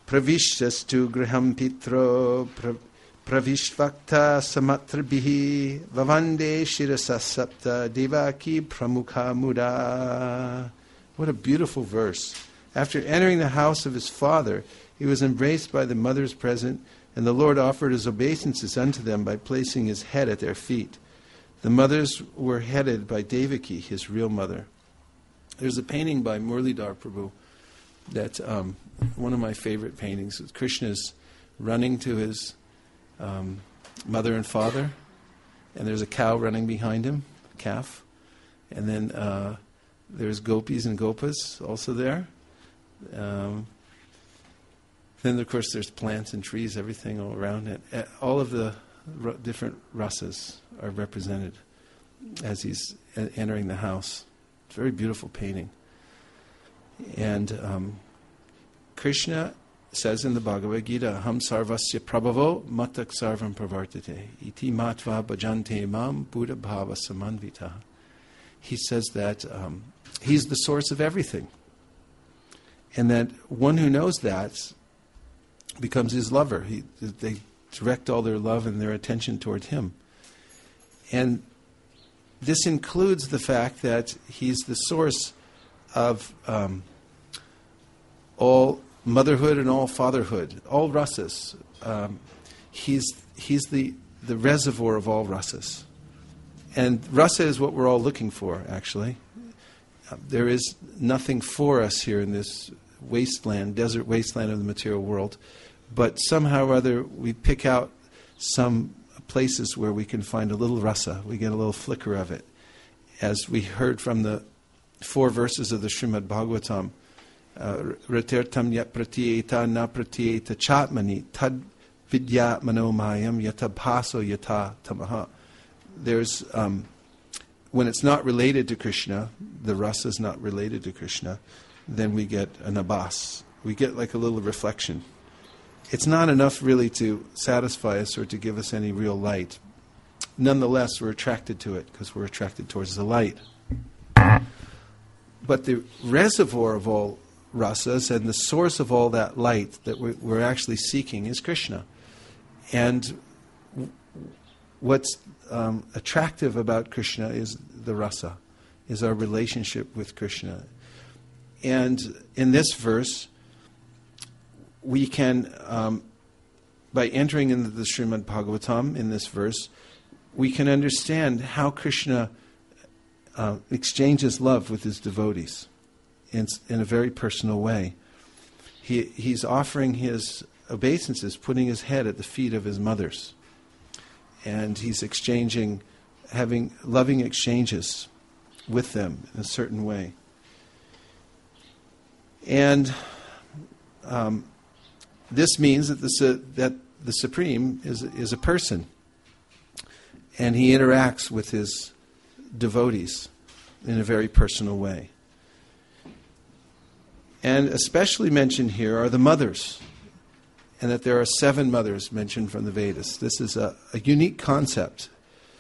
pravishyastu griham pitro pravishvakta samatrabihi vavande shirasa sapta devaki pramukha muda. What a beautiful verse. After entering the house of his father, he was embraced by the mothers present, and the Lord offered his obeisances unto them by placing his head at their feet. The mothers were headed by Devaki, his real mother. There's a painting by Murlidhar Prabhu that one of my favorite paintings. Krishna's running to his mother and father, and there's a cow running behind him, a calf, and then there's gopis and gopas also there. Then, of course, there's plants and trees, everything all around it. All of the different rasas are represented as he's entering the house. It's a very beautiful painting. And Krishna says in the Bhagavad Gita, Ham sarvasya prabhavo matak sarvam pravartate iti matva bhajante mam buddha bhava samanvita. He says that he's the source of everything. And that one who knows that becomes his lover. They direct all their love and their attention toward him. And this includes the fact that he's the source of all motherhood and all fatherhood, all rasas. He's the reservoir of all rasas. And rasa is what we're all looking for, actually. There is nothing for us here in this wasteland, desert wasteland of the material world. But somehow or other, we pick out some places where we can find a little rasa. We get a little flicker of it. As we heard from the 4 verses of the Srimad Bhagavatam, Ratirtam yat pratyeta na pratyeta chatmani tad vidya manomayam yata bhaso yata tamaha. There's, when it's not related to Krishna, the rasa is not related to Krishna, then we get an abhas. We get like a little reflection. It's not enough really to satisfy us or to give us any real light. Nonetheless, we're attracted to it because we're attracted towards the light. But the reservoir of all rasas and the source of all that light that we're actually seeking is Krishna. And what's attractive about Krishna is the rasa, is our relationship with Krishna. And in this verse, we can, by entering into the Srimad Bhagavatam in this verse, we can understand how Krishna exchanges love with his devotees in a very personal way. He's offering his obeisances, putting his head at the feet of his mothers. And he's exchanging, having loving exchanges with them in a certain way. And this means that the Supreme is a person, and he interacts with his devotees in a very personal way. And especially mentioned here are the mothers, and that there are 7 mothers mentioned from the Vedas. This is a unique concept.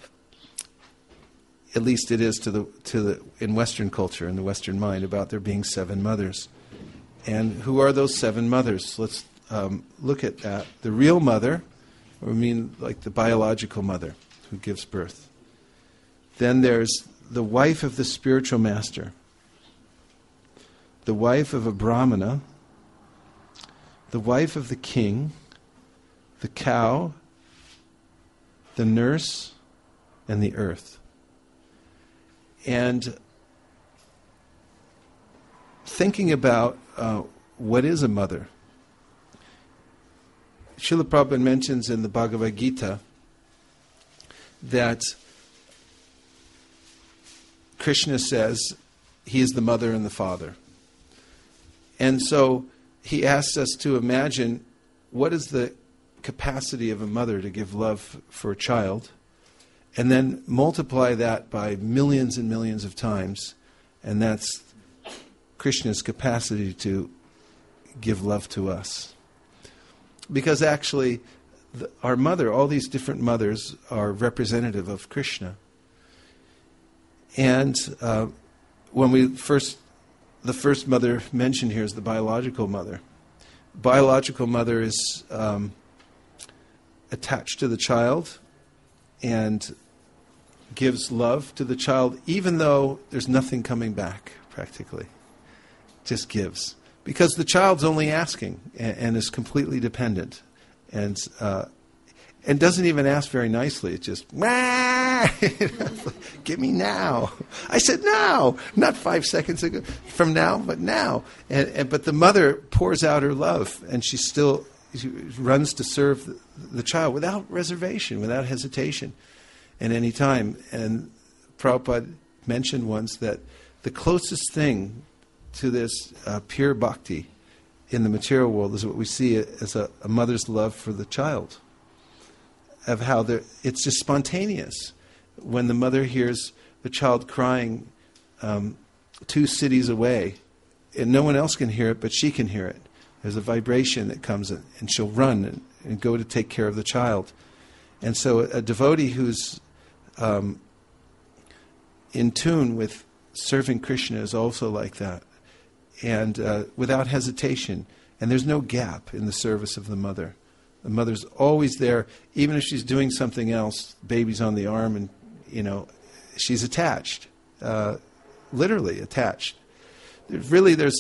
At least it is in Western culture, in the Western mind, about there being 7 mothers. And who are those 7 mothers? Let's look at that. The real mother, or I mean like the biological mother who gives birth. Then there's the wife of the spiritual master, the wife of a brahmana, the wife of the king, the cow, the nurse, and the earth. And thinking about what is a mother, Srila Prabhupada mentions in the Bhagavad Gita that Krishna says he is the mother and the father. And so he asks us to imagine what is the capacity of a mother to give love for a child, and then multiply that by millions and millions of times, and that's Krishna's capacity to give love to us. Because actually, our mother, all these different mothers, are representative of Krishna. And when the first mother mentioned here is the biological mother. biological mother is attached to the child and gives love to the child, even though there's nothing coming back, practically. Just gives. Because the child's only asking and is completely dependent. And doesn't even ask very nicely. It's just, "Wah!" Give me now. I said now, not 5 seconds ago, from now, but now. But the mother pours out her love, and she runs to serve the child without reservation, without hesitation, at any time. And Prabhupada mentioned once that the closest thing to this pure bhakti in the material world is what we see as a mother's love for the child. Of how it's just spontaneous. When the mother hears the child crying 2 cities away, and no one else can hear it, but she can hear it. There's a vibration that comes in, and she'll run and go to take care of the child. And so a devotee who's in tune with serving Krishna is also like that. And without hesitation. And there's no gap in the service of the mother. The mother's always there, even if she's doing something else. Baby's on the arm, and she's attached, literally attached. There's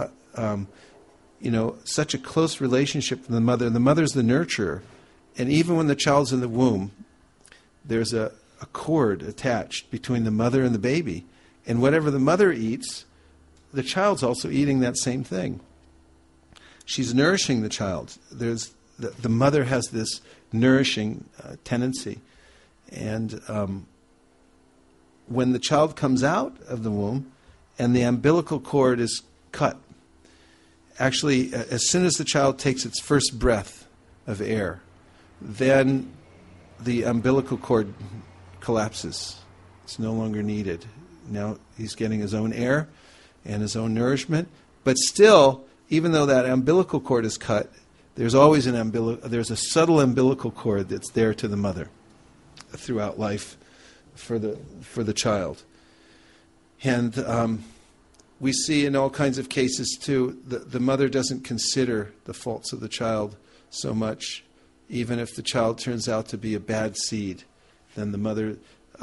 such a close relationship with the mother. The mother's the nurturer, and even when the child's in the womb, there's a cord attached between the mother and the baby, and whatever the mother eats, the child's also eating that same thing. She's nourishing the child. The mother has this nourishing tendency. And when the child comes out of the womb and the umbilical cord is cut, actually, as soon as the child takes its first breath of air, then the umbilical cord collapses. It's no longer needed. Now he's getting his own air and his own nourishment. But still, even though that umbilical cord is cut, there's always there's a subtle umbilical cord that's there to the mother throughout life for the child. And we see in all kinds of cases too, the mother doesn't consider the faults of the child so much, even if the child turns out to be a bad seed. Then the mother,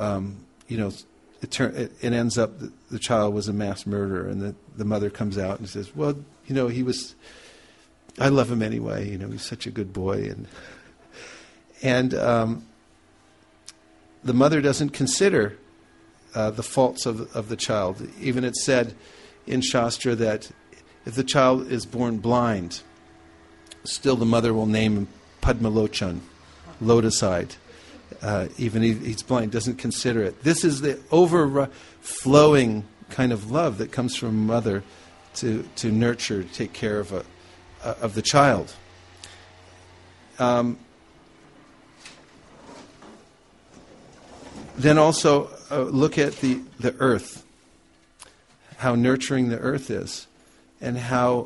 it ends up that the child was a mass murderer, and the mother comes out and says, "Well, I love him anyway. He's such a good boy." And the mother doesn't consider the faults of the child. Even it's said in Shastra that if the child is born blind, still the mother will name him Padmalochan, lotus-eyed. Even if he's blind, doesn't consider it. This is the overflowing kind of love that comes from a mother to nurture, to take care of the child. Then also look at the earth, how nurturing the earth is, and how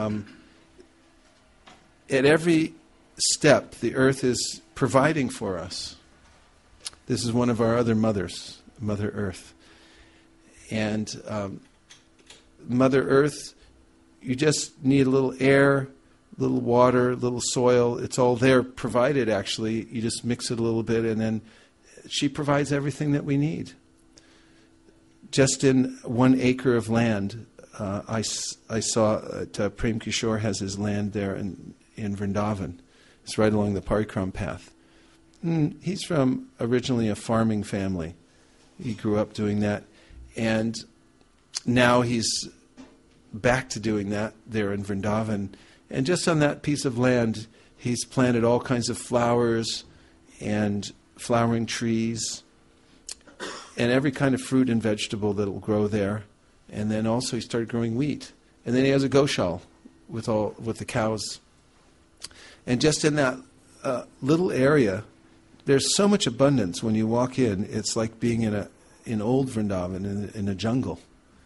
at every step the earth is providing for us. This is one of our other mothers, Mother Earth. And Mother Earth, you just need a little air, a little water, a little soil. It's all there provided, actually. You just mix it a little bit, and then she provides everything that we need. Just in 1 acre of land, I saw Prem Kishore has his land there in Vrindavan. It's right along the Parikram path. He's from originally a farming family. He grew up doing that. And now he's back to doing that there in Vrindavan. And just on that piece of land, he's planted all kinds of flowers and flowering trees and every kind of fruit and vegetable that will grow there. And then also he started growing wheat. And then he has a goshaal with the cows. And just in that little area, there's so much abundance. When you walk in, it's like being in old Vrindavan, in a jungle.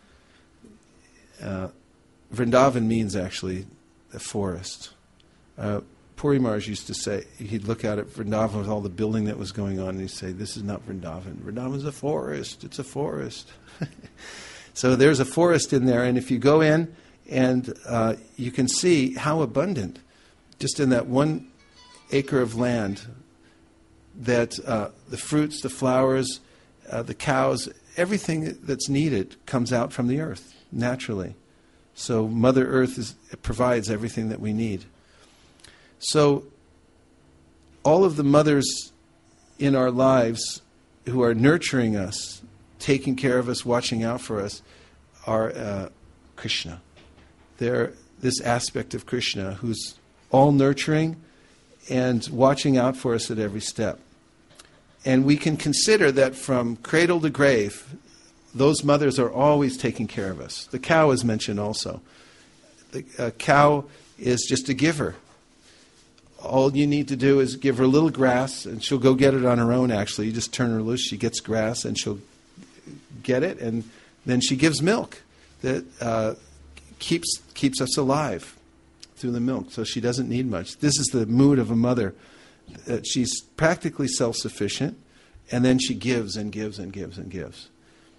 Vrindavan means actually a forest. Puri Maharaj used to say, he'd look out at Vrindavan with all the building that was going on, and he'd say, "This is not Vrindavan. Vrindavan's a forest. It's a forest." So there's a forest in there, and if you go in, And you can see how abundant, just in that 1 acre of land, that the fruits, the flowers, the cows, everything that's needed comes out from the earth naturally. So Mother Earth provides everything that we need. So all of the mothers in our lives who are nurturing us, taking care of us, watching out for us, are Krishna. They're this aspect of Krishna who's all nurturing and watching out for us at every step. And we can consider that from cradle to grave, those mothers are always taking care of us. The cow is mentioned also. The cow is just a giver. All you need to do is give her a little grass, and she'll go get it on her own, actually. You just turn her loose, she gets grass, and she'll get it, and then she gives milk that keeps us alive through the milk. So she doesn't need much. This is the mood of a mother. She's practically self-sufficient, and then she gives and gives and gives and gives.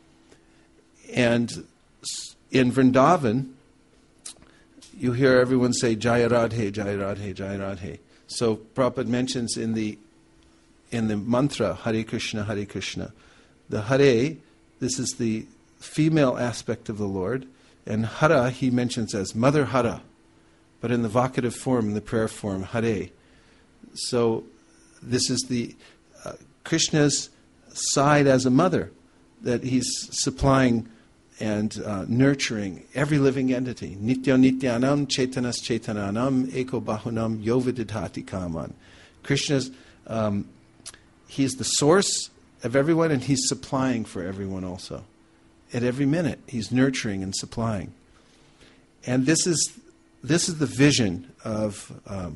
And in Vrindavan, you hear everyone say Jaya Radhe, Jaya Radhe, Jaya Radhe. So Prabhupada mentions in the mantra Hare Krishna, Hare Krishna. The Hare, this is the female aspect of the Lord, and Hara he mentions as Mother Hara, but in the vocative form, in the prayer form, Hare. So this is the Krishna's side as a mother, that he's supplying and nurturing every living entity. Nitya nityanam chetanas chetananam eko bahunam yovididhati kaman. Krishna's, he's the source of everyone, and he's supplying for everyone also. At every minute, he's nurturing and supplying. And this is the vision of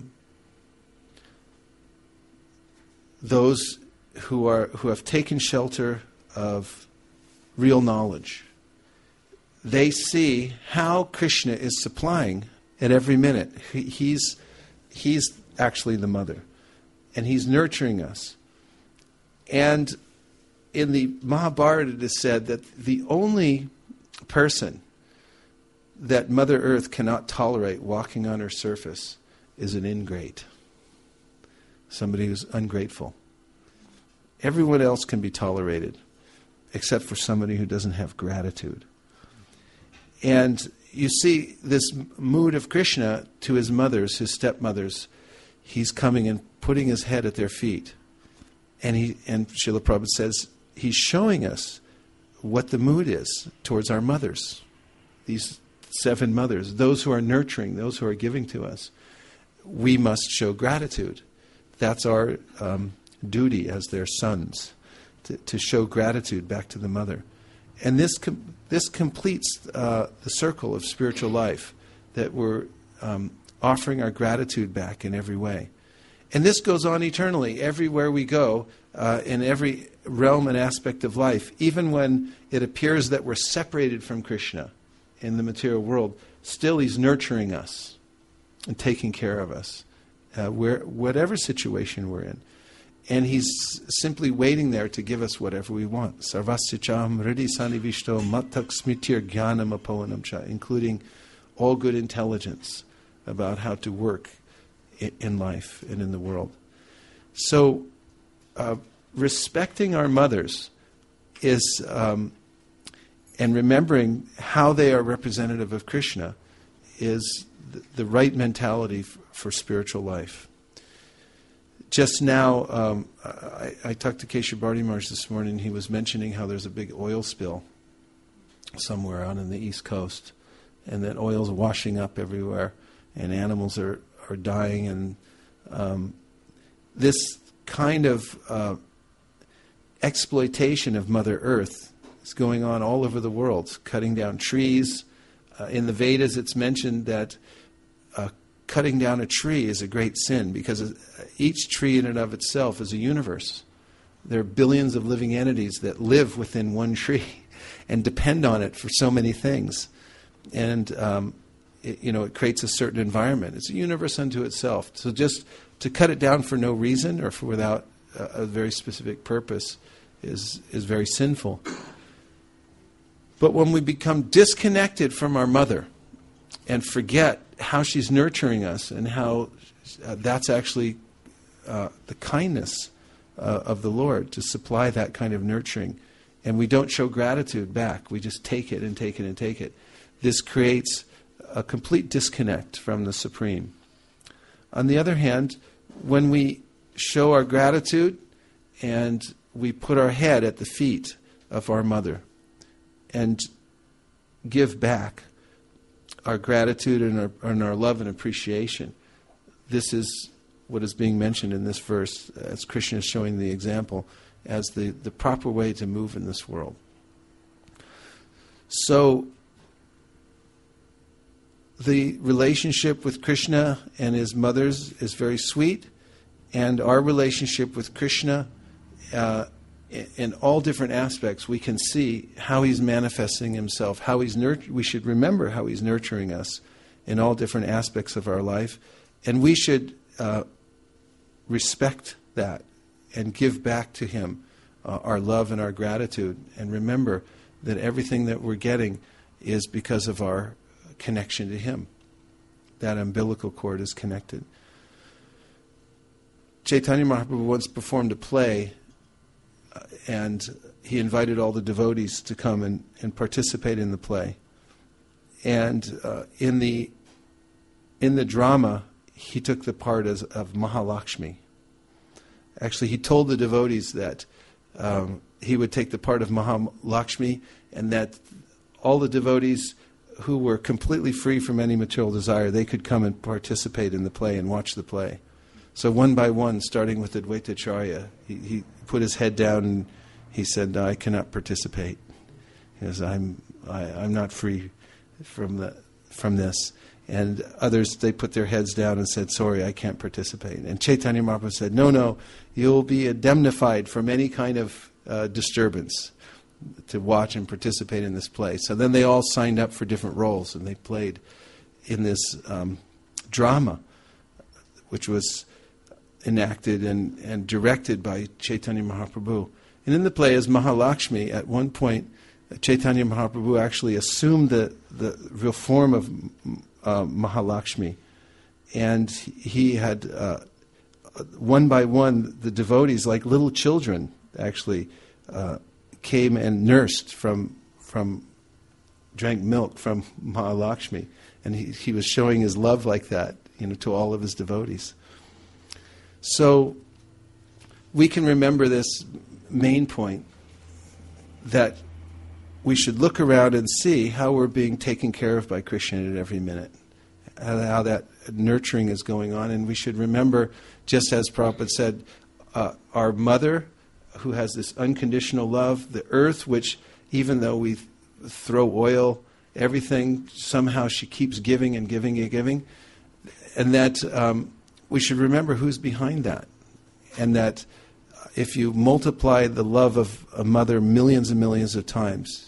those who have taken shelter of real knowledge. They see how Krishna is supplying at every minute. He's actually the mother, and he's nurturing us. And in the Mahabharata it is said that the only person that Mother Earth cannot tolerate walking on her surface is an ingrate. Somebody who's ungrateful. Everyone else can be tolerated, except for somebody who doesn't have gratitude. And you see this mood of Krishna to his mothers, his stepmothers. He's coming and putting his head at their feet. And Srila Prabhupada says, he's showing us what the mood is towards our mothers. These 7 mothers, those who are nurturing, those who are giving to us. We must show gratitude. That's our duty as their sons, to show gratitude back to the mother. And this completes the circle of spiritual life, that we're offering our gratitude back in every way. And this goes on eternally, everywhere we go, in every realm and aspect of life. Even when it appears that we're separated from Krishna in the material world, still he's nurturing us and taking care of us, whatever situation we're in. And he's simply waiting there to give us whatever we want. Sarvasicham Riddhi Sanivishto Mattak Smitir Jnanam Apohanam Cha, including all good intelligence about how to work in life and in the world. So, respecting our mothers is, and remembering how they are representative of Krishna, is the right mentality for spiritual life. Just now, I talked to Keshav Bharti Maharaj this morning. He was mentioning how there's a big oil spill somewhere out on the East Coast, and that oil's washing up everywhere, and animals are dying, and this kind of exploitation of Mother Earth is going on all over the world, cutting down trees. In the Vedas, it's mentioned that cutting down a tree is a great sin, because each tree in and of itself is a universe. There are billions of living entities that live within one tree and depend on it for so many things. And it creates a certain environment. It's a universe unto itself. So just to cut it down for no reason or for without a very specific purpose is very sinful. But when we become disconnected from our mother, and forget how she's nurturing us and how that's actually the kindness of the Lord to supply that kind of nurturing. And we don't show gratitude back. We just take it and take it and take it. This creates a complete disconnect from the Supreme. On the other hand, when we show our gratitude and we put our head at the feet of our mother and give back our gratitude and our love and appreciation, this is what is being mentioned in this verse, as Krishna is showing the example, as the proper way to move in this world. So, the relationship with Krishna and his mothers is very sweet, and our relationship with Krishna, in all different aspects, we can see how he's manifesting himself, how he's we should remember how he's nurturing us in all different aspects of our life, and we should respect that and give back to him our love and our gratitude, and remember that everything that we're getting is because of our connection to him. That umbilical cord is connected. Chaitanya Mahaprabhu once performed a play, and he invited all the devotees to come and participate in the play. And in the drama, he took the part of Mahalakshmi. Actually, he told the devotees that he would take the part of Mahalakshmi, and that all the devotees who were completely free from any material desire, they could come and participate in the play and watch the play. So one by one, starting with Advaitacharya, he put his head down and he said, "No, I cannot participate, because I'm not free from this." And others, they put their heads down and said, "Sorry, I can't participate." And Chaitanya Mahaprabhu said, No, you'll be indemnified from any kind of disturbance to watch and participate in this play. So then they all signed up for different roles, and they played in this drama, which was enacted and directed by Chaitanya Mahaprabhu. And in the play, as Mahalakshmi, at one point, Chaitanya Mahaprabhu actually assumed the real form of Mahalakshmi. And he had, one by one, the devotees, like little children, actually came and nursed drank milk from Mahalakshmi. And he was showing his love like that, to all of his devotees. So we can remember this main point, that we should look around and see how we're being taken care of by Krishna at every minute, how that nurturing is going on. And we should remember, just as Prabhupada said, our mother, who has this unconditional love, the earth, which even though we throw oil, everything, somehow she keeps giving and giving and giving. And that we should remember who's behind that. And that if you multiply the love of a mother millions and millions of times,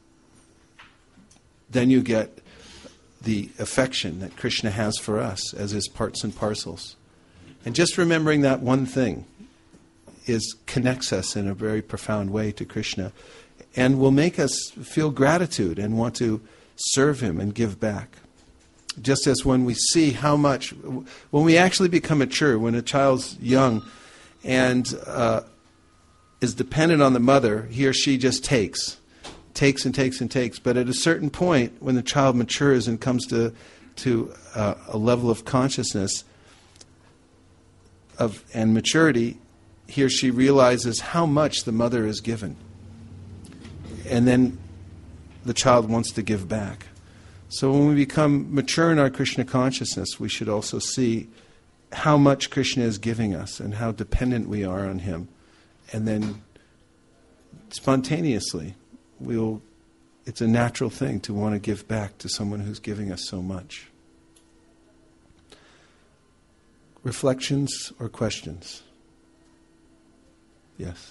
then you get the affection that Krishna has for us as his parts and parcels. And just remembering that one thing connects us in a very profound way to Krishna, and will make us feel gratitude and want to serve him and give back. Just as when we see how much, when we actually become mature, when a child's young and is dependent on the mother, he or she just takes and takes and takes. But at a certain point, when the child matures and comes to a level of consciousness and maturity, he or she realizes how much the mother is given. And then the child wants to give back. So when we become mature in our Krishna consciousness, we should also see how much Krishna is giving us and how dependent we are on him. And then spontaneously, it's a natural thing to want to give back to someone who's giving us so much. Reflections or questions? Yes.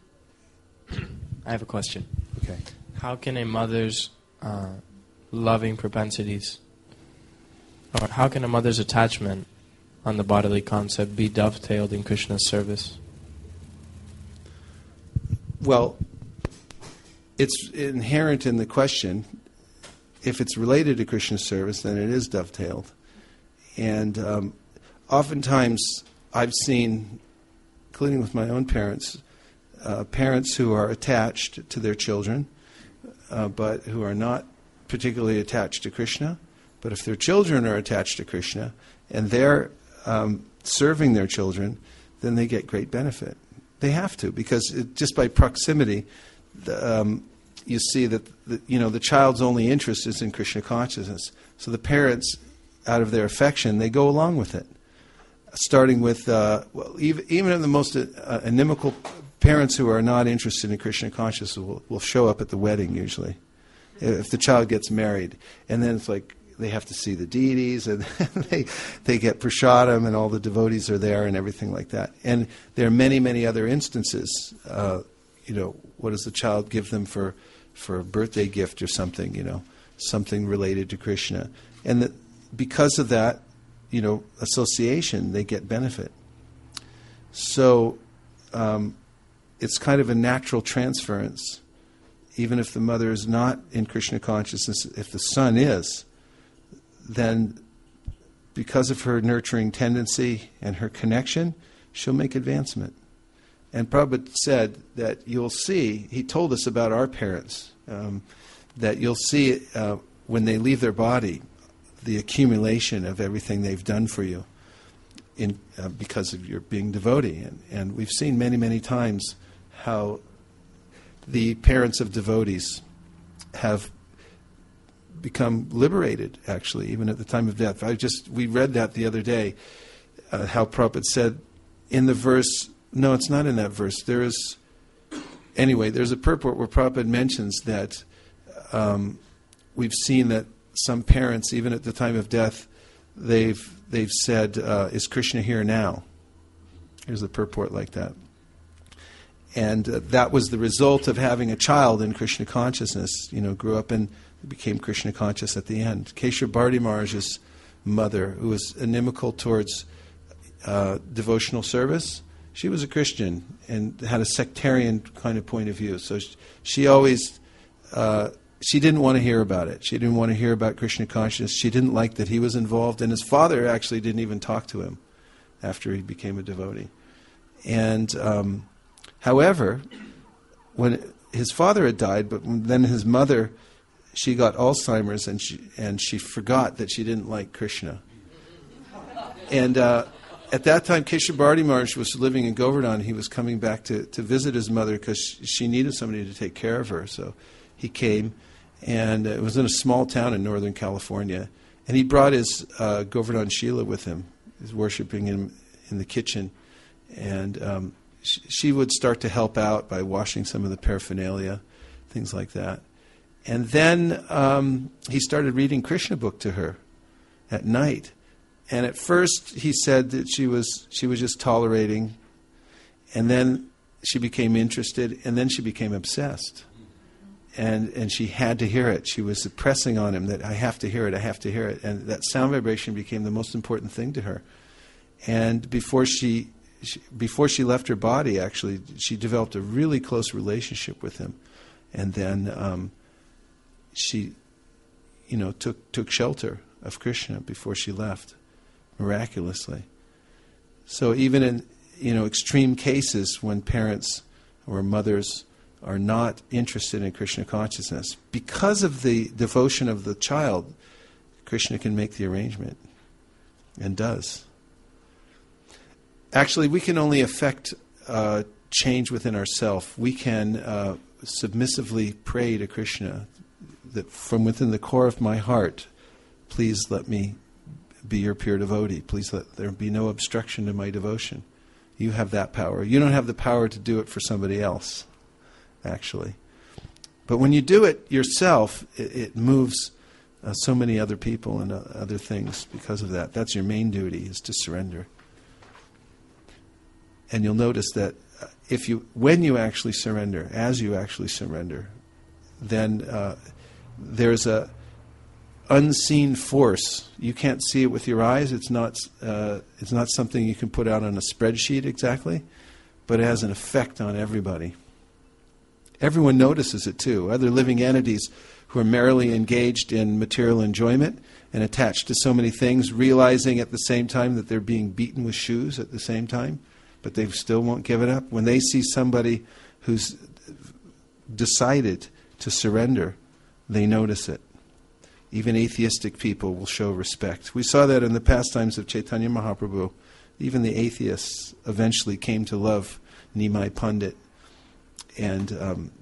I have a question. Okay. How can a mother's loving propensities, or how can a mother's attachment on the bodily concept be dovetailed in Krishna's service? Well, it's inherent in the question. if it's related to Krishna service, then it is dovetailed. And oftentimes I've seen, including with my own parents, parents who are attached to their children, but who are not particularly attached to Krishna. But if their children are attached to Krishna and they're serving their children, then they get great benefit. They have to, because just by proximity, you see that the child's only interest is in Krishna consciousness. So the parents, out of their affection, they go along with it. Starting with, even in the most inimical parents who are not interested in Krishna consciousness will show up at the wedding usually, if the child gets married. And then it's like they have to see the deities, and they get prasadam, and all the devotees are there, and everything like that. And there are many, many other instances. What does the child give them for a birthday gift or something? Something related to Krishna, and because of that, association, they get benefit. So it's kind of a natural transference, even if the mother is not in Krishna consciousness. If the son is, then because of her nurturing tendency and her connection, she'll make advancement. And Prabhupada said that you'll see, he told us about our parents, that you'll see when they leave their body, the accumulation of everything they've done for you because of your being devotee. And we've seen many, many times how the parents of devotees have become liberated, actually, even at the time of death. We read that the other day, how Prabhupada said in the verse, no, it's not in that verse. There's a purport where Prabhupada mentions that we've seen that some parents, even at the time of death, they've said, is Krishna here now? Here's the purport like that. And that was the result of having a child in Krishna consciousness, grew up and became Krishna conscious at the end. Keshava Bharati Maharaj's mother, who was inimical towards devotional service, she was a Christian and had a sectarian kind of point of view. So she always, she didn't want to hear about it. She didn't want to hear about Krishna consciousness. She didn't like that he was involved. And his father actually didn't even talk to him after he became a devotee. And however, when his father had died, but then his mother, she got Alzheimer's, and she forgot that she didn't like Krishna. And at that time, Keshava Bharati Maharaj was living in Govardhan. He was coming back to visit his mother because she needed somebody to take care of her. So he came, and it was in a small town in Northern California. And he brought his Govardhan Shila with him. He was worshiping him in the kitchen. And she would start to help out by washing some of the paraphernalia, things like that. And then he started reading Krishna book to her at night. And at first he said that she was just tolerating, and then she became interested, and then she became obsessed. And she had to hear it. She was pressing on him that I have to hear it, I have to hear it. And that sound vibration became the most important thing to her. And before she left her body, actually, she developed a really close relationship with him. And then she, took shelter of Krishna before she left, miraculously. So even in, extreme cases when parents or mothers are not interested in Krishna consciousness, because of the devotion of the child, Krishna can make the arrangement, and does. Actually, we can only affect change within ourselves. We can submissively pray to Krishna that from within the core of my heart, please let me be your pure devotee. Please let there be no obstruction to my devotion. You have that power. You don't have the power to do it for somebody else, actually. But when you do it yourself, it moves so many other people and other things because of that. That's your main duty, is to surrender. And you'll notice that when you actually surrender, as you actually surrender, then there's a unseen force. You can't see it with your eyes. It's not something you can put out on a spreadsheet exactly, but it has an effect on everybody. Everyone notices it too. Other living entities who are merrily engaged in material enjoyment and attached to so many things, realizing at the same time that they're being beaten with shoes at the same time, but they still won't give it up. When they see somebody who's decided to surrender, they notice it. Even atheistic people will show respect. We saw that in the pastimes of Chaitanya Mahaprabhu. Even the atheists eventually came to love Nimai Pandit. And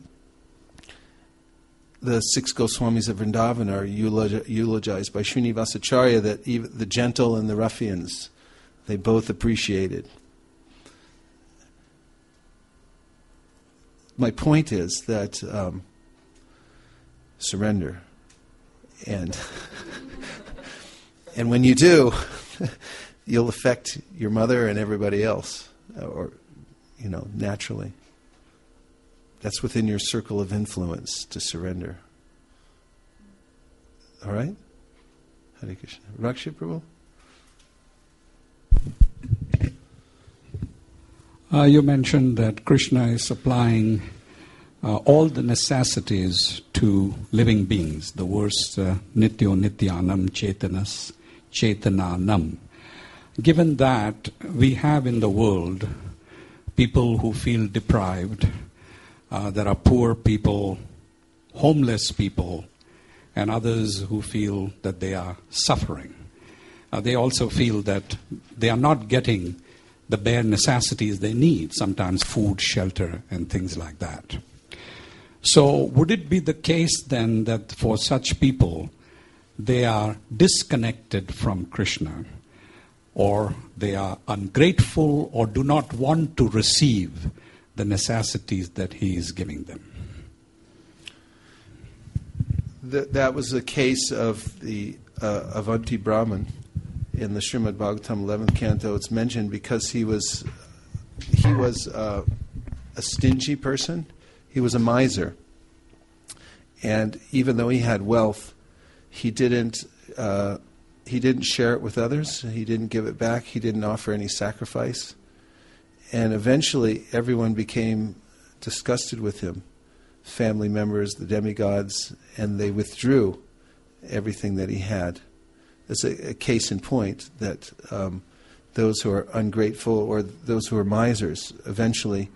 the 6 Goswamis of Vrindavan are eulogized by Srinivasacharya, that even the gentle and the ruffians, they both appreciated. My point is that surrender. And and when you do, you'll affect your mother and everybody else, or, naturally. That's within your circle of influence to surrender. All right? Hare Krishna. Rakshi Prabhu? You mentioned that Krishna is supplying all the necessities to living beings. The verse Nityo Nityanam Chetanas Chetananam. Given that we have in the world people who feel deprived, there are poor people, homeless people, and others who feel that they are suffering. They also feel that they are not getting the bare necessities they need, sometimes food, shelter, and things like that. So would it be the case then that for such people, they are disconnected from Krishna, or they are ungrateful, or do not want to receive the necessities that he is giving them? That was the case of the Avanti Brahman in the Srimad Bhagavatam 11th canto. It's mentioned because he was a stingy person. He was a miser, and even though he had wealth, he didn't share it with others. He didn't give it back. He didn't offer any sacrifice. And eventually, everyone became disgusted with him, family members, the demigods, and they withdrew everything that he had. It's a case in point that those who are ungrateful or those who are misers, eventually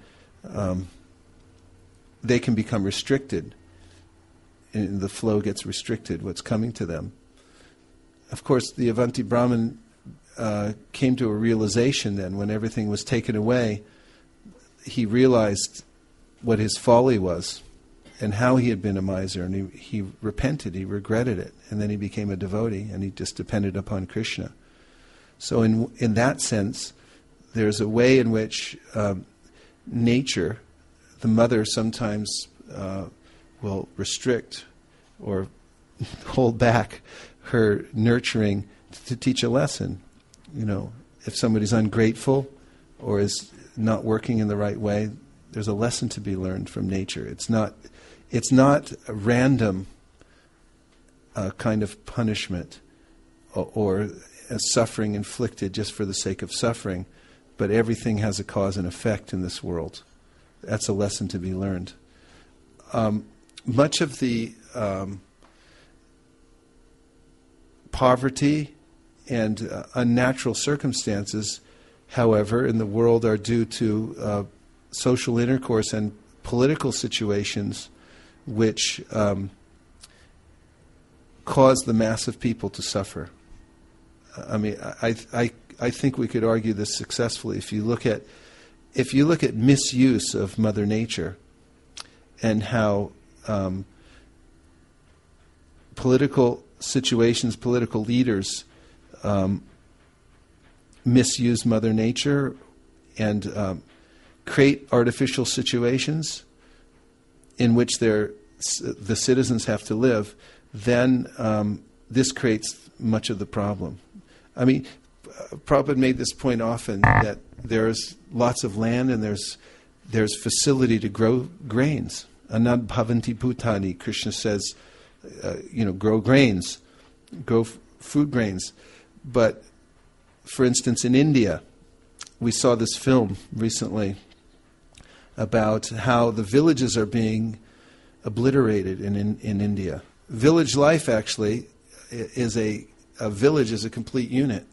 they can become restricted, and the flow gets restricted, what's coming to them. Of course, the Avanti Brahman came to a realization then, when everything was taken away, he realized what his folly was and how he had been a miser, and he repented, he regretted it, and then he became a devotee, and he just depended upon Krishna. So in that sense, there's a way in which nature, the mother sometimes will restrict or hold back her nurturing to teach a lesson. If somebody's ungrateful or is not working in the right way, there's a lesson to be learned from nature. It's not a random kind of punishment or a suffering inflicted just for the sake of suffering, but everything has a cause and effect in this world. That's a lesson to be learned. Much of the poverty and unnatural circumstances, however, in the world are due to social intercourse and political situations which cause the mass of people to suffer. I mean, I think we could argue this successfully. If you look at misuse of Mother Nature and how political situations, political leaders misuse Mother Nature and create artificial situations in which the citizens have to live, then this creates much of the problem. I mean, Prabhupada made this point often, that there's lots of land and there's facility to grow grains. Anad bhavanti bhutani, Krishna says, grow grains, grow food grains. But, for instance, in India, we saw this film recently about how the villages are being obliterated in India. village life actually is a village is a complete unit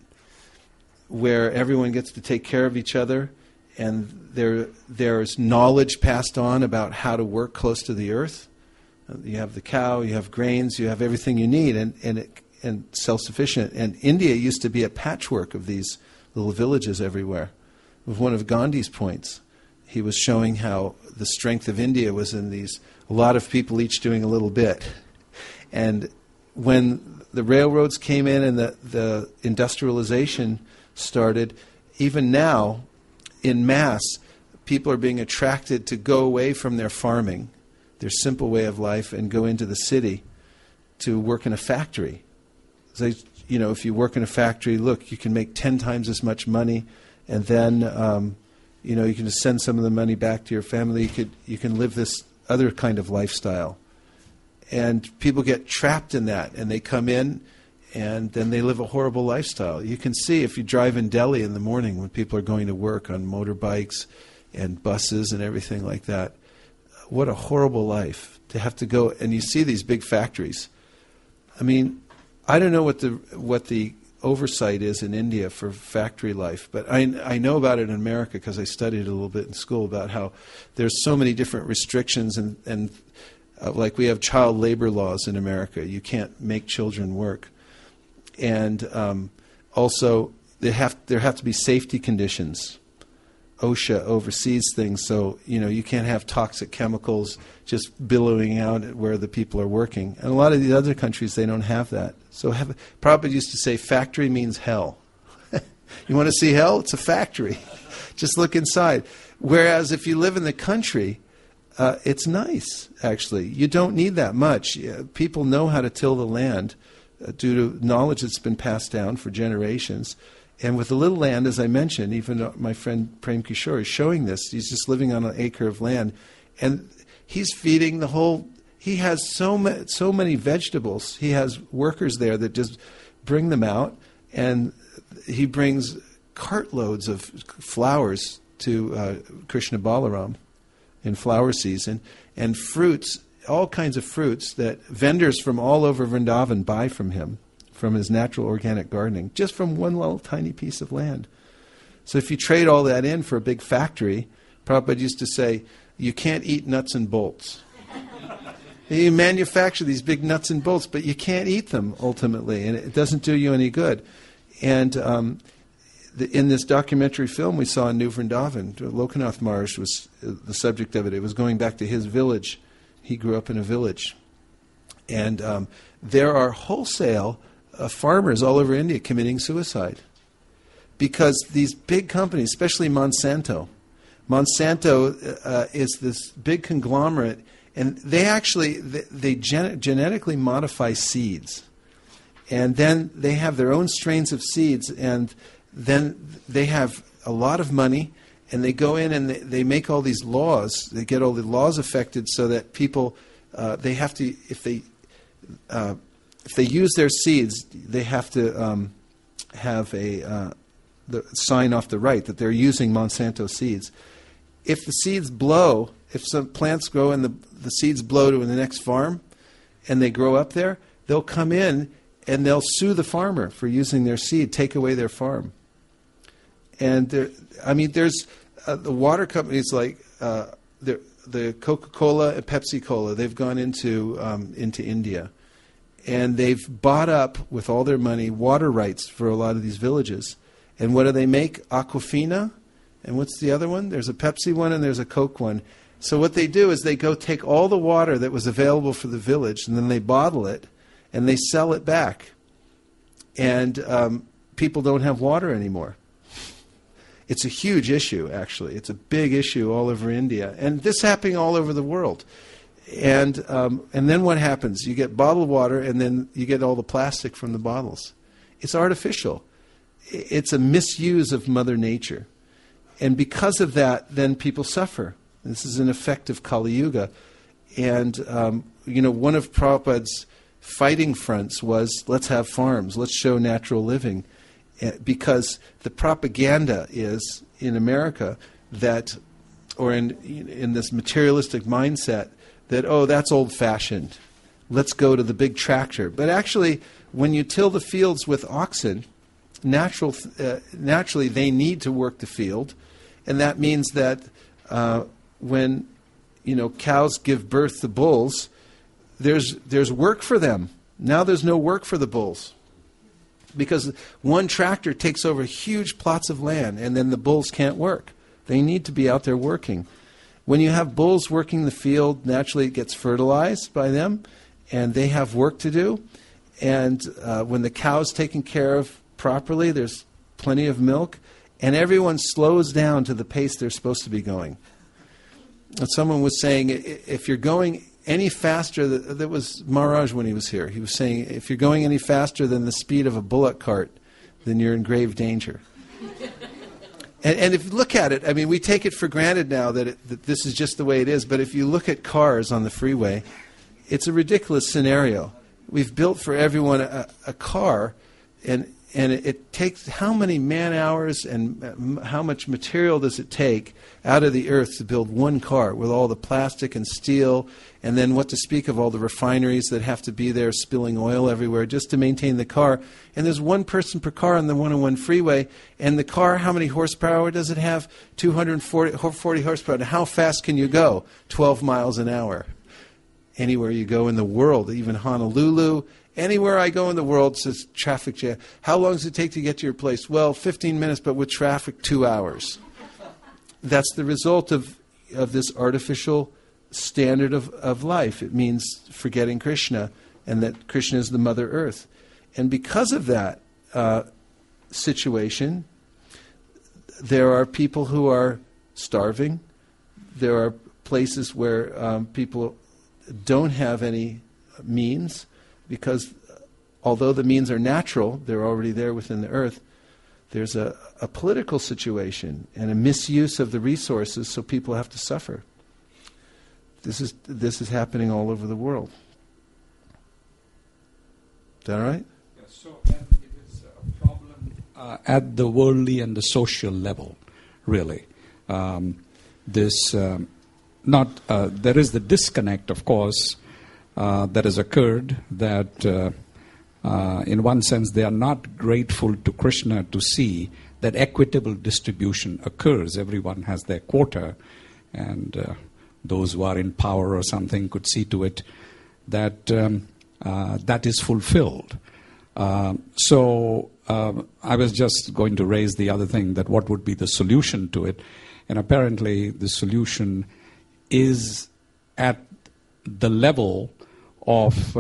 where everyone gets to take care of each other, and there's knowledge passed on about how to work close to the earth. You have the cow, you have grains, you have everything you need, and self-sufficient. And India used to be a patchwork of these little villages everywhere. It was one of Gandhi's points. He was showing how the strength of India was in a lot of people each doing a little bit. And when the railroads came in and the industrialization started, even now, in mass, people are being attracted to go away from their farming, their simple way of life, and go into the city to work in a factory. So, if you work in a factory, look, you can make 10 times as much money, and then you can just send some of the money back to your family. You can live this other kind of lifestyle. And people get trapped in that, and they come in, and then they live a horrible lifestyle. You can see if you drive in Delhi in the morning when people are going to work on motorbikes and buses and everything like that, what a horrible life to have to go. And you see these big factories. I mean, I don't know what the oversight is in India for factory life, but I know about it in America because I studied a little bit in school about how there's so many different restrictions and like we have child labor laws in America. You can't make children work. And also there have to be safety conditions. OSHA oversees things, so you can't have toxic chemicals just billowing out where the people are working. And a lot of these other countries, they don't have that. So Prabhupada used to say, factory means hell. You want to see hell? It's a factory. Just look inside. Whereas if you live in the country, it's nice, actually. You don't need that much. People know how to till the land due to knowledge that's been passed down for generations. And with the little land, as I mentioned, even my friend Prem Kishore is showing this. He's just living on an acre of land. And he's feeding the whole... He has so many vegetables. He has workers there that just bring them out. And he brings cartloads of flowers to Krishna Balaram in flower season. And fruits, all kinds of fruits that vendors from all over Vrindavan buy from him, from his natural organic gardening, just from one little tiny piece of land. So if you trade all that in for a big factory, Prabhupada used to say, you can't eat nuts and bolts. You manufacture these big nuts and bolts, but you can't eat them ultimately, and it doesn't do you any good. And in this documentary film we saw in New Vrindavan, Lokanath Maharaj was the subject of it. It was going back to his village. He grew up in a village. And there are wholesale farmers all over India committing suicide because these big companies, especially Monsanto is this big conglomerate, and they actually genetically modify seeds, and then they have their own strains of seeds, and then they have a lot of money, and they go in and they make all these laws. They get all the laws affected so that people they have to if they use their seeds, they have to have sign off the right that they're using Monsanto seeds. If the seeds blow, if some plants grow and the seeds blow to the next farm and they grow up there, they'll come in and they'll sue the farmer for using their seed, take away their farm. And there's the water companies like the Coca-Cola and Pepsi-Cola. They've gone into India, and they've bought up with all their money water rights for a lot of these villages. And what do they make? Aquafina. And what's the other one? There's a Pepsi one and there's a Coke one. So what they do is they go take all the water that was available for the village, and then they bottle it and they sell it back. And people don't have water anymore. It's a huge issue, actually. It's a big issue all over India. And this happening all over the world. And then what happens? You get bottled water, and then you get all the plastic from the bottles. It's artificial. It's a misuse of Mother Nature. And because of that, then people suffer. This is an effect of Kali Yuga. And, one of Prabhupada's fighting fronts was, let's have farms, let's show natural living. Because the propaganda is, in America, that, or in this materialistic mindset, that, that's old-fashioned. let's go to the big tractor. But actually, when you till the fields with oxen, naturally they need to work the field, and that means that when cows give birth to bulls, there's work for them. Now there's no work for the bulls, because one tractor takes over huge plots of land, and then the bulls can't work. They need to be out there working. When you have bulls working the field, naturally it gets fertilized by them, and they have work to do. And when the cow's taken care of properly, there's plenty of milk, and everyone slows down to the pace they're supposed to be going. And someone was saying, if you're going any faster, that was Maharaj when he was here, he was saying, if you're going any faster than the speed of a bullock cart, then you're in grave danger. And if you look at it, I mean, we take it for granted now that this is just the way it is, but if you look at cars on the freeway, it's a ridiculous scenario. We've built for everyone a car, and it takes how many man-hours and how much material does it take out of the earth to build one car with all the plastic and steel, and then what to speak of all the refineries that have to be there spilling oil everywhere just to maintain the car. And there's one person per car on the 101 freeway, and the car, how many horsepower does it have? 240 horsepower. Now, how fast can you go? 12 miles an hour. Anywhere you go in the world, even Honolulu, anywhere I go in the world, says traffic jam. How long does it take to get to your place? Well, 15 minutes, but with traffic, 2 hours. That's the result of this artificial standard of life. It means forgetting Krishna, and that Krishna is the Mother Earth. And because of that situation, there are people who are starving. There are places where people don't have any means, because although the means are natural, they're already there within the earth, there's a political situation and a misuse of the resources, so people have to suffer. This is happening all over the world. Is that right? Yes, so it is a problem at the worldly and the social level, really. There is the disconnect, of course, that has occurred, that in one sense they are not grateful to Krishna to see that equitable distribution occurs. Everyone has their quota, and those who are in power or something could see to it that that is fulfilled. So I was just going to raise the other thing, that what would be the solution to it, and apparently the solution is at the level of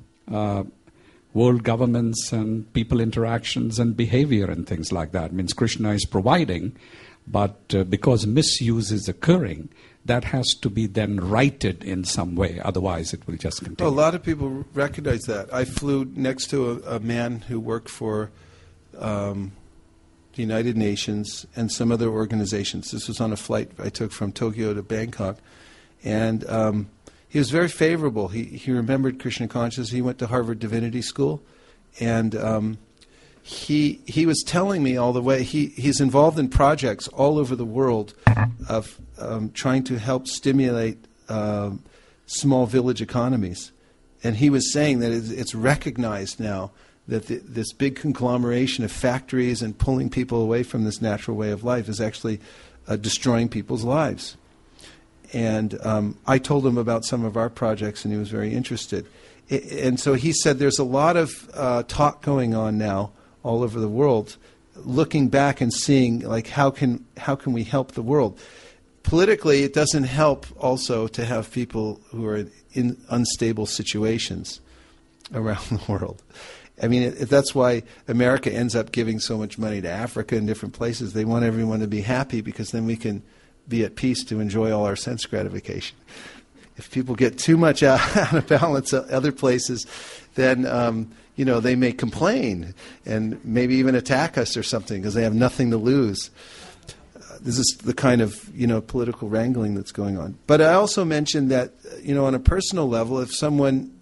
world governments and people interactions and behavior and things like that. It means Krishna is providing, but because misuse is occurring, that has to be then righted in some way. Otherwise, it will just continue. Well, a lot of people recognize that. I flew next to a man who worked for the United Nations and some other organizations. This was on a flight I took from Tokyo to Bangkok. And he was very favorable. He remembered Krishna consciousness. He went to Harvard Divinity School. And he was telling me all the way, he's involved in projects all over the world of trying to help stimulate small village economies. And he was saying that it's recognized now that this big conglomeration of factories and pulling people away from this natural way of life is actually destroying people's lives. And I told him about some of our projects, and he was very interested. And so he said there's a lot of talk going on now all over the world, looking back and seeing, like, how can we help the world? Politically, it doesn't help also to have people who are in unstable situations around the world. I mean, that's why America ends up giving so much money to Africa and different places. They want everyone to be happy, because then we can be at peace to enjoy all our sense gratification. If people get too much out of balance at other places, then they may complain and maybe even attack us or something, because they have nothing to lose. This is the kind of political wrangling that's going on. But I also mentioned that on a personal level, if someone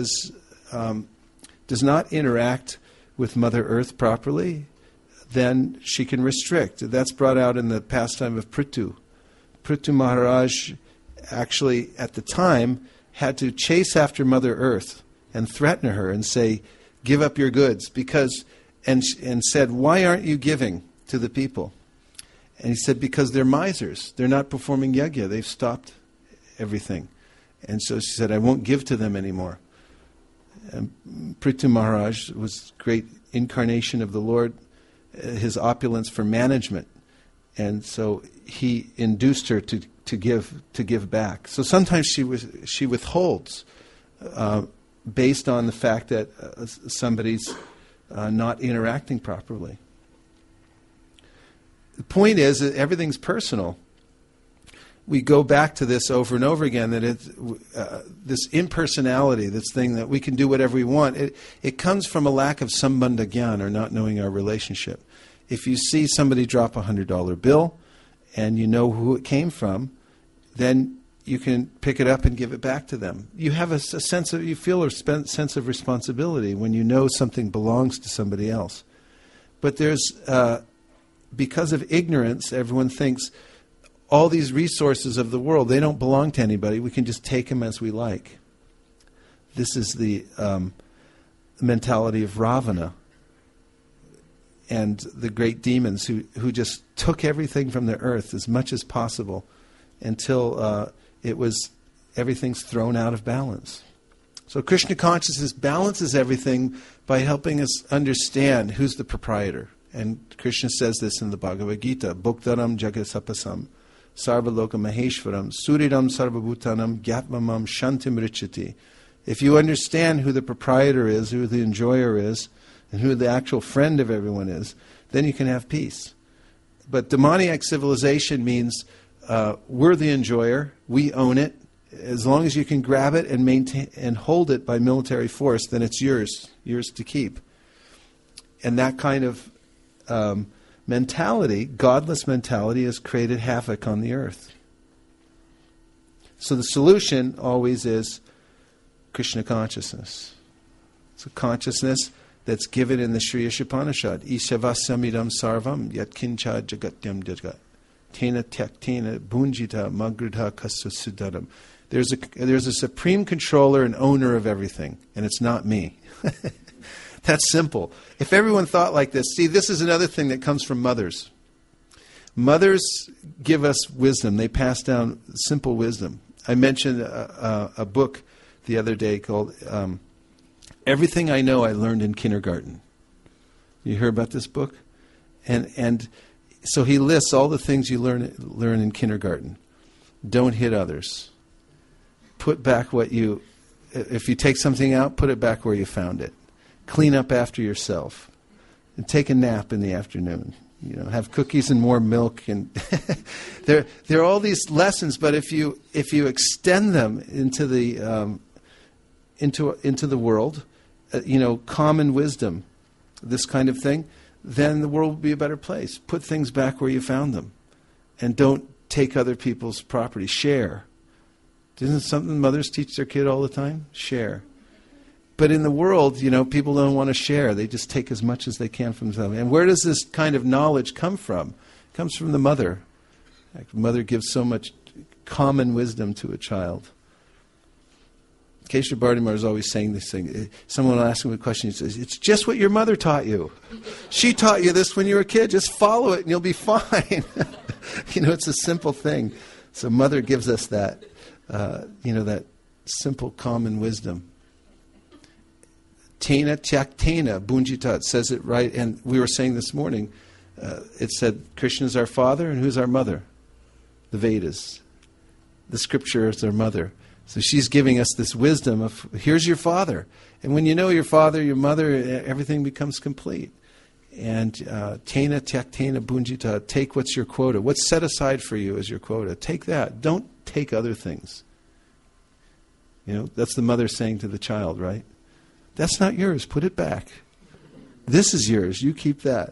does not interact with Mother Earth properly, then she can restrict. That's brought out in the pastime of Prithu. Prithu Maharaj actually, at the time, had to chase after Mother Earth and threaten her and say, give up your goods, and said, why aren't you giving to the people? And he said, because they're misers. They're not performing yajna. They've stopped everything. And so she said, I won't give to them anymore. And Prithu Maharaj was a great incarnation of the Lord, his opulence for management. And so he induced her to give back. So sometimes she withholds based on the fact that somebody's not interacting properly. The point is that everything's personal. We go back to this over and over again, that it's this impersonality, this thing that we can do whatever we want. It comes from a lack of sambandha gyan, or not knowing our relationship. If you see somebody drop a $100 bill and you know who it came from, then you can pick it up and give it back to them. You have a sense of, you feel a sense of responsibility when you know something belongs to somebody else. But there's, because of ignorance, everyone thinks all these resources of the world, they don't belong to anybody. We can just take them as we like. This is the mentality of Ravana and the great demons who just took everything from the earth as much as possible until everything's thrown out of balance. So Krishna consciousness balances everything by helping us understand who's the proprietor. And Krishna says this in the Bhagavad Gita, Bhoktaram Jagasapasam, Sarvaloka Maheshwaram, Suriram Sarvabhutanam, Gyatmamam Shantim Richati. If you understand who the proprietor is, who the enjoyer is, and who the actual friend of everyone is, then you can have peace. But demoniac civilization means we're the enjoyer, we own it. As long as you can grab it and maintain and hold it by military force, then it's yours to keep. And that kind of mentality, godless mentality, has created havoc on the earth. So the solution always is Krishna consciousness. It's a consciousness that's given in the Sri Ishopanishad. Ishavasamidam sarvam yatkincha jagatyam jagat. Tena tyaktena bunjita magridha kasasudaram. There's a supreme controller and owner of everything, and it's not me. That's simple. If everyone thought like this, see, this is another thing that comes from mothers. Mothers give us wisdom. They pass down simple wisdom. I mentioned a book the other day called Everything I Know I Learned in Kindergarten. You heard about this book? And so he lists all the things you learn in kindergarten. Don't hit others. Put back if you take something out, put it back where you found it. Clean up after yourself. And take a nap in the afternoon. Have cookies and more milk. And there are all these lessons, but if you extend them into the world, common wisdom, this kind of thing, then the world will be a better place. Put things back where you found them. And don't take other people's property. Share. Isn't it something mothers teach their kid all the time? Share. But in the world, people don't want to share. They just take as much as they can from themselves. And where does this kind of knowledge come from? It comes from the mother. The mother gives so much common wisdom to a child. Keshav Bhardimar is always saying this thing. Someone will ask him a question. He says, it's just what your mother taught you. She taught you this when you were a kid. Just follow it and you'll be fine. It's a simple thing. So mother gives us that, that simple common wisdom. Tena tyaktena bunjita. It says it right. And we were saying this morning, it said Krishna is our father and who's our mother? The Vedas. The scripture is our mother. So she's giving us this wisdom of, here's your father. And when you know your father, your mother, everything becomes complete. And tena tyaktena bunjita, take what's your quota. What's set aside for you as your quota. Take that. Don't take other things. That's the mother saying to the child, right? That's not yours. Put it back. This is yours. You keep that.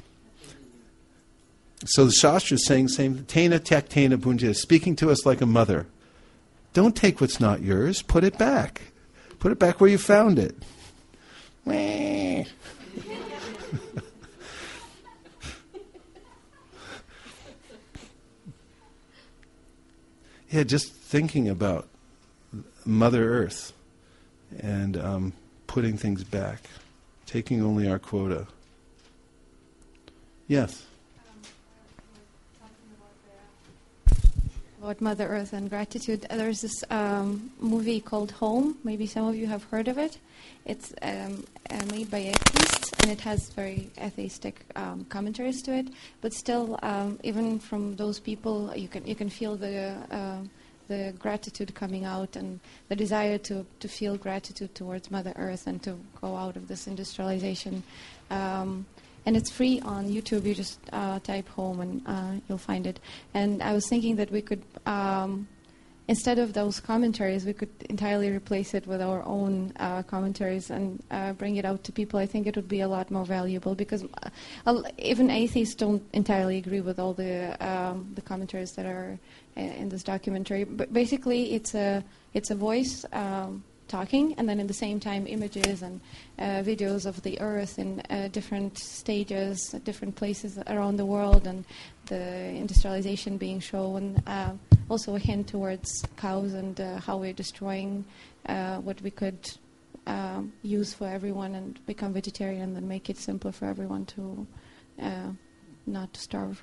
So the Shastra is saying the same. Tena tyaktena bunjita, speaking to us like a mother. Don't take what's not yours. Put it back. Put it back where you found it. Yeah, just thinking about Mother Earth and putting things back, taking only our quota. Yes? About Mother Earth and gratitude. There's this movie called Home. Maybe some of you have heard of it. It's made by atheists, and it has very atheistic commentaries to it. But still, even from those people, you can feel the gratitude coming out and the desire to feel gratitude towards Mother Earth and to go out of this industrialization. And it's free on YouTube. You just type Home and you'll find it. And I was thinking that we could, instead of those commentaries, we could entirely replace it with our own commentaries and bring it out to people. I think it would be a lot more valuable because even atheists don't entirely agree with all the commentaries that are in this documentary. But basically, it's a voice talking, and then at the same time images and videos of the Earth in different stages, different places around the world, and the industrialization being shown. Also a hint towards cows and how we're destroying what we could use for everyone and become vegetarian and then make it simpler for everyone to not to starve.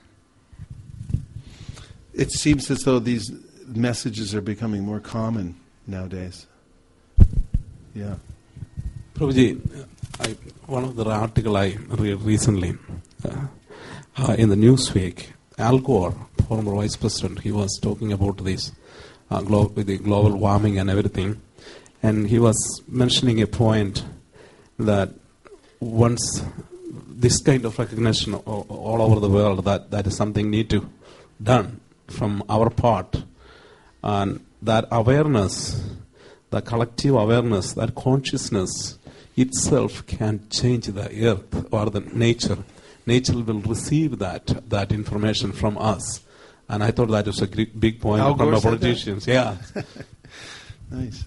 It seems as though these messages are becoming more common nowadays. Yeah. Prabhuji, one of the article I read recently in the Newsweek, Al Gore, former vice president, he was talking about this the global warming and everything, and he was mentioning a point that once this kind of recognition all over the world that is something need to done from our part, and that awareness, the collective awareness, that consciousness itself can change the earth or the nature. Nature will receive that information from us. And I thought that was a big point from the politicians. Yeah. Nice.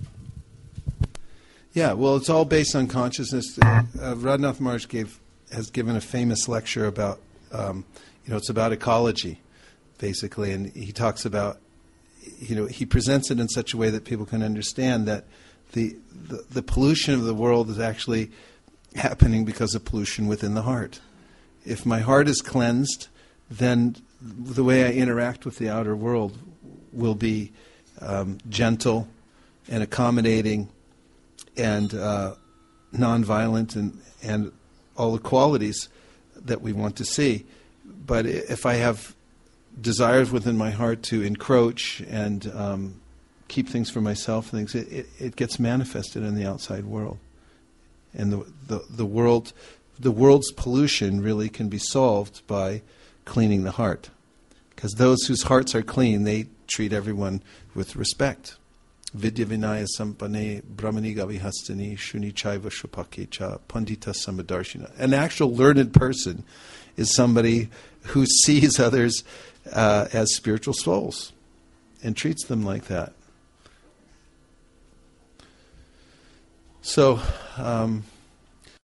Yeah, well, it's all based on consciousness. Radhanath Maharaj has given a famous lecture about, it's about ecology, basically. And he talks about, he presents it in such a way that people can understand that the pollution of the world is actually happening because of pollution within the heart. If my heart is cleansed, then the way I interact with the outer world will be gentle and accommodating and nonviolent and all the qualities that we want to see. But if I have desires within my heart to encroach and keep things for myself, it gets manifested in the outside world. And the world's pollution really can be solved by cleaning the heart. Because those whose hearts are clean, they treat everyone with respect. Vidya Vinaya Sampane Brahmani Gavihastani Shuni Chaiva Shupakecha Pandita Samadarshina. An actual learned person is somebody who sees others as spiritual souls and treats them like that. So,